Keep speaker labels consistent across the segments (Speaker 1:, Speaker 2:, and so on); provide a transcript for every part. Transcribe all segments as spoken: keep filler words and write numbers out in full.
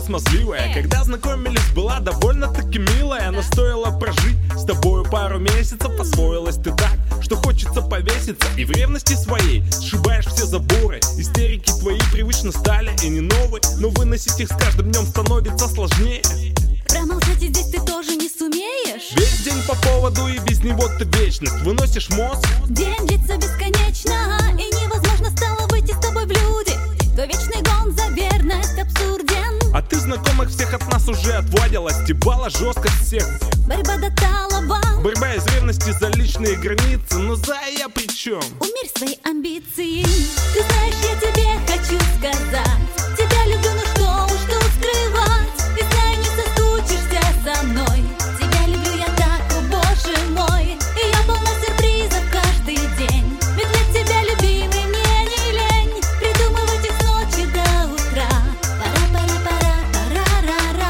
Speaker 1: смазливая. Когда знакомились, была довольно-таки милая, но стоило прожить с тобою пару месяцев. Освоилась ты так, что хочется повеситься. И в ревности своей сшибаешь все заборы. Истерики твои привычно стали и не новые, но выносить их с каждым днем становится сложнее.
Speaker 2: Промолчать и здесь ты тоже не сумеешь.
Speaker 1: Весь день по поводу и без него ты вечность. Выносишь мозг.
Speaker 2: День длится бесконечно, и невозможно стало выйти с тобой в люди. Твой вечный гон за верность абсурден.
Speaker 1: А ты знакомых всех от нас уже отвадила, стебала жесткость всех.
Speaker 2: Борьба до талого,
Speaker 1: борьба из ревности за личные границы. Но за я при чем?
Speaker 2: Умерь свои амбиции. Ты знаешь, я тебе хочу сказать, тебя люблю, но что уж тут скрывать. И знаю, не соскучишься со мной. Тебя люблю я так, о боже мой. И я полна сюрпризов каждый день. Ведь для тебя, любимый, мне не лень придумывать их с ночи до утра. Пара-пара-пара-пара-ра-ра.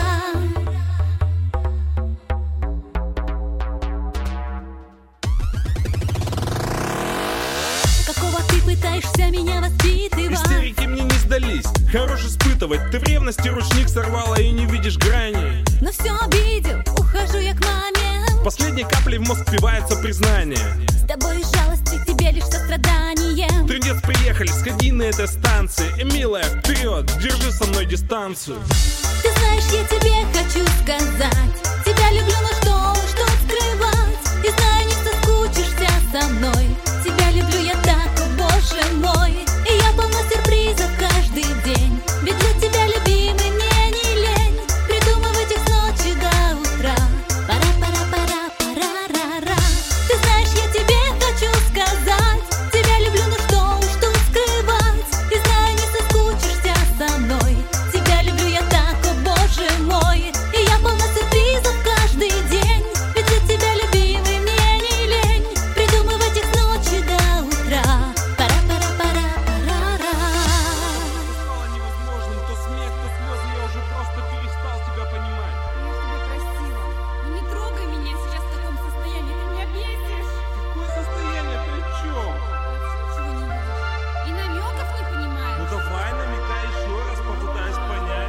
Speaker 2: Какого ты пытаешься меня воспитывать?
Speaker 1: Истерики мне не сдались, хорош испытывать. Ты в ревности ручник сорвала и не видишь грани.
Speaker 2: Но все обидел, ухожу я к маме.
Speaker 1: Последней каплей в мозг впивается признание.
Speaker 2: С тобой из жалости, тебе лишь сострадание.
Speaker 1: Трындец, приехали, сходи на этой станции. И, милая, вперед, держи со мной дистанцию.
Speaker 2: Ты знаешь, я тебе хочу сказать, тебя люблю, но что уж тут скрывать. И знаю, не соскучишься со мной. Тебя люблю я так, о боже мой. И я полна сюрпризов каждый день. Ведь для тебя, любимый, мне не лень придумывать их с ночи до утра. Пара-пара-пара-пара-ра-ра. Ты знаешь, я тебе хочу сказать, тебя люблю, но что уж тут скрывать. И знаю, не соскучишься со мной. Тебя люблю я так, о боже мой. И я полна сюрпризов каждый день. Ведь для тебя, любимый, мне не лень придумывать их с ночи до утра. Пара-пара-пара-пара-ра.
Speaker 1: Стало невозможным, то смех, то слезы, я уже просто перестал тебя понимать.
Speaker 3: Я тебя просила, ну не трогай меня сейчас в таком состоянии, ты меня бесишь.
Speaker 1: Какое состояние, ты о чем?
Speaker 3: Вообще ничего не видишь. И намеков не
Speaker 1: Ну
Speaker 3: понимаешь.
Speaker 1: давай, намекай еще раз, попытаюсь понять.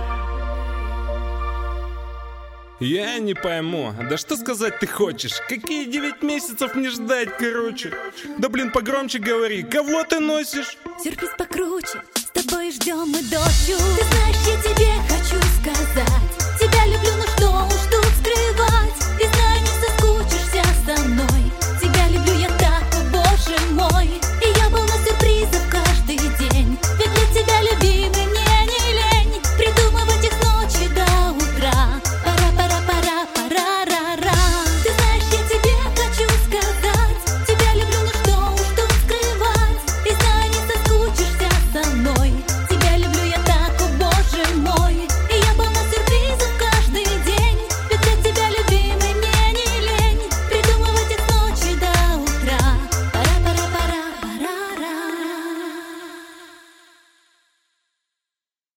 Speaker 1: Я не пойму, да что сказать ты хочешь? Какие девять месяцев мне ждать, короче? Да блин, погромче говори, кого ты носишь?
Speaker 2: Сюрприз покруче, с тобой ждем мы дочь. Ты знаешь, я тебе хочу сказать,